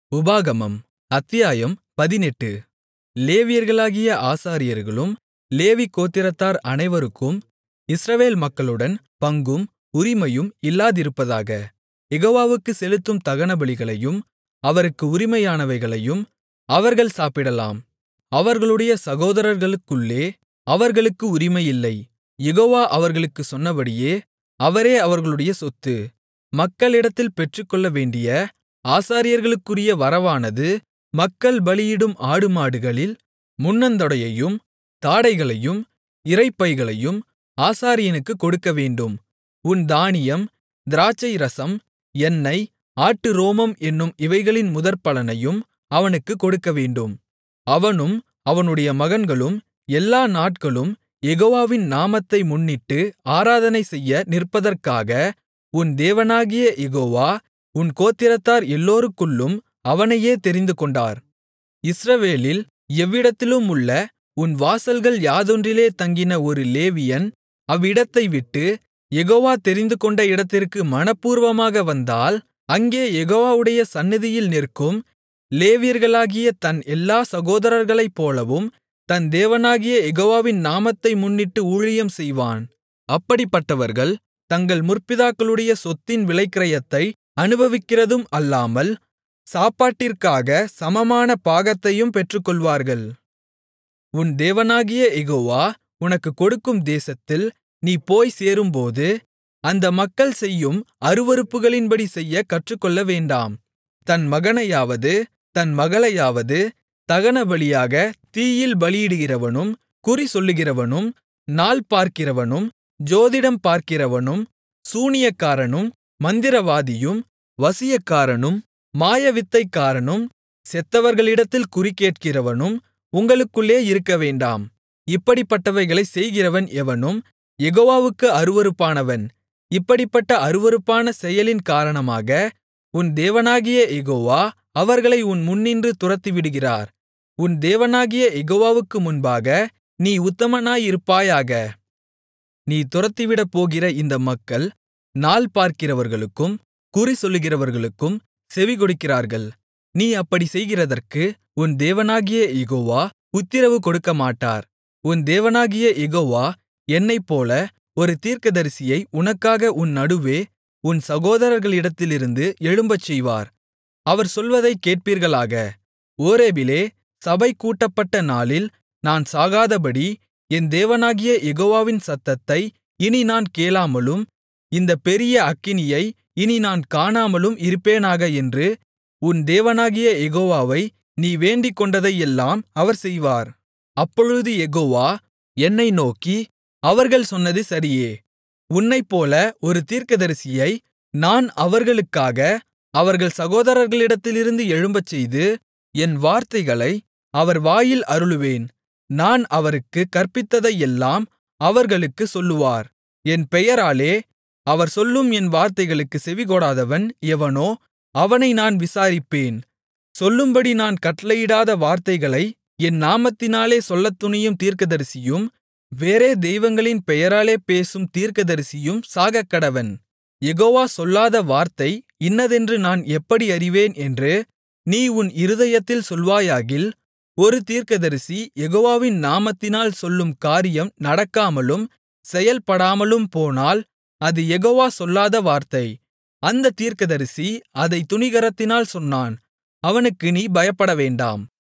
உபாகமம் அத்தியாயம் 18 லேவியர்களாகிய ஆசாரியர்களும் லேவி கோத்திரத்தார் அனைவருக்கும் இஸ்ரவேல் மக்களுடன் பங்கும் உரிமையும் இல்லாதிருப்பதாக. யெகோவாவுக்குச் செலுத்தும் தகனபலிகளையும் அவருக்கு உரிமையானவைகளையும் அவர்கள் சாப்பிடலாம். அவர்களுடைய சகோதரர்களுக்குள்ளே அவர்களுக்கு உரிமையில்லை. யெகோவா அவர்களுக்குச் சொன்னபடியே அவரே அவர்களுடைய சொத்து. மக்களிடத்தில் பெற்றுக்கொள்ளவேண்டிய ஆசாரியர்களுக்குரிய வரவானது மக்கள் பலியிடும் ஆடுமாடுகளில் முன்னந்தொடையையும் தாடைகளையும் இரைப்பைகளையும் ஆசாரியனுக்குக் கொடுக்கவேண்டும். உன் தானியம், திராட்சைரசம், எண்ணெய், ஆட்டுரோமம் என்னும் இவைகளின் முதற்பலனையும் அவனுக்குக் கொடுக்கவேண்டும். அவனும் அவனுடைய மகன்களும் எல்லா நாட்களும் யெகோவாவின் நாமத்தை முன்னிட்டு ஆராதனை செய்ய நிற்பதற்காக உன் தேவனாகிய யெகோவா உன் கோத்திரத்தார் எல்லோருக்குள்ளும் அவனையே தெரிந்துகொண்டார். இஸ்ரவேலில் எவ்விடத்திலுமுள்ள உன் வாசல்கள் யாதொன்றிலே தங்கின ஒரு லேவியன் அவ்விடத்தைவிட்டு யெகோவா தெரிந்துகொண்ட இடத்திற்கு மனப்பூர்வமாக வந்தால், அங்கே யெகோவாவுடைய சந்நிதியில் நிற்கும் லேவியர்களாகிய தன் எல்லா சகோதரர்களைப்போலவும் தன் தேவனாகிய யெகோவாவின் நாமத்தை முன்னிட்டு ஊழியம் செய்வான். அப்படிப்பட்டவர்கள் தங்கள் முற்பிதாக்களுடைய சொத்தின் விலைக்கிரயத்தை அனுபவிக்கிறதும் அல்லாமல் சாப்பாட்டிற்காக சமமான பாகத்தையும் பெற்றுக்கொள்வார்கள். உன் தேவனாகிய யெகோவா உனக்குக் கொடுக்கும் தேசத்தில் நீ போய்ச் சேரும்போது அந்த மக்கள் செய்யும் அருவருப்புகளின்படி செய்யக் கற்றுக்கொள்ளவேண்டாம். தன் மகனையாவது தன் மகளையாவது தகனபலியாக தீயில் பலியிடுகிறவனும், குறிசொல்லுகிறவனும், நாள் பார்க்கிறவனும், ஜோதிடம் பார்க்கிறவனும், சூனியக்காரனும், மந்திரவாதியும், வசியக்காரனும், மாயவித்தைக்காரனும், செத்தவர்களிடத்தில் குறிகேட்கிறவனும் உங்களுக்குள்ளே இருக்கவேண்டாம். இப்படிப்பட்டவைகளைச் செய்கிறவன் எவனும் யெகோவாவுக்கு அருவருப்பானவன். இப்படிப்பட்ட அருவருப்பான செயலின் காரணமாக உன் தேவனாகிய யெகோவா அவர்களை உன் முன்னின்று துரத்திவிடுகிறார். உன் தேவனாகிய யெகோவாவுக்கு முன்பாக நீ உத்தமனாயிருப்பாயாக. நீ துரத்திவிடப்போகிற இந்த மக்கள் நாள் பார்க்கிறவர்களுக்கும் குறிசொல்லுகிறவர்களுக்கும் செவிகொடுக்கிறார்கள். நீ அப்படிச் செய்கிறதற்கு உன் தேவனாகிய யெகோவா உத்திரவு கொடுக்கமாட்டார். உன் தேவனாகிய யெகோவா என்னைப்போல ஒரு தீர்க்கதரிசியை உனக்காக உன் நடுவே உன் சகோதரர்களிடத்திலிருந்து எழும்பச்செய்வார். அவர் சொல்வதைக் கேட்பீர்களாக. ஓரேபிலே சபை கூட்டப்பட்ட நாளில் நான் சாகாதபடி என் தேவனாகிய யெகோவாவின் சத்தத்தை இனி நான் கேளாமலும் இந்தப் பெரிய அக்கினியை இனி நான் காணாமலும் இருப்பேனாக என்று உன் தேவனாகிய யெகோவாவை நீ வேண்டிக்கொண்டதையெல்லாம் அவர் செய்வார். அப்பொழுது யெகோவா என்னை நோக்கி, அவர்கள் சொன்னது சரியே. உன்னைப்போல ஒரு தீர்க்கதரிசியை நான் அவர்களுக்காக அவர்கள் சகோதரர்களிடத்திலிருந்து எழும்பச்செய்து என் வார்த்தைகளை அவர் வாயில் அருளுவேன். நான் அவருக்குக் கற்பித்ததையெல்லாம் அவர்களுக்குச் சொல்லுவார். என் பெயராலே அவர் சொல்லும் என் வார்த்தைகளுக்குச் செவிகொடாதவன் எவனோ அவனை நான் விசாரிப்பேன். சொல்லும்படி நான் கட்டளையிடாத வார்த்தைகளை என் நாமத்தினாலே சொல்லத் துணியும் தீர்க்கதரிசியும் வேறே தெய்வங்களின் பெயராலே பேசும் தீர்க்கதரிசியும் சாகக்கடவன். யெகோவா சொல்லாத வார்த்தை இன்னதென்று நான் எப்படி அறிவேன் என்று நீ உன் இருதயத்தில் சொல்வாயாகில், ஒரு தீர்க்கதரிசி யெகோவாவின் நாமத்தினால் சொல்லும் காரியம் நடக்காமலும் செயல்படாமலும் போனால் அது யெகோவா சொல்லாத வார்த்தை. அந்த தீர்க்கதரிசி அதைத் துணிகரத்தினால் சொன்னான். அவனுக்கு நீ பயப்படவேண்டாம்.